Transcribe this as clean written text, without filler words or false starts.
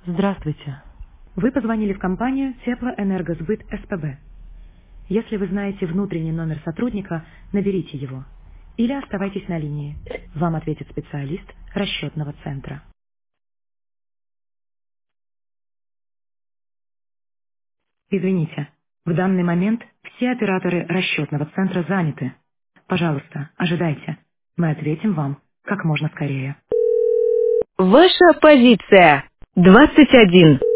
Здравствуйте. Вы позвонили в компанию Теплоэнергосбыт СПБ. Если вы знаете внутренний номер сотрудника, наберите его. Или оставайтесь на линии. Вам ответит специалист расчетного центра. Извините, в данный момент все операторы расчетного центра заняты. Пожалуйста, ожидайте. Мы ответим вам как можно скорее. Ваша позиция 21.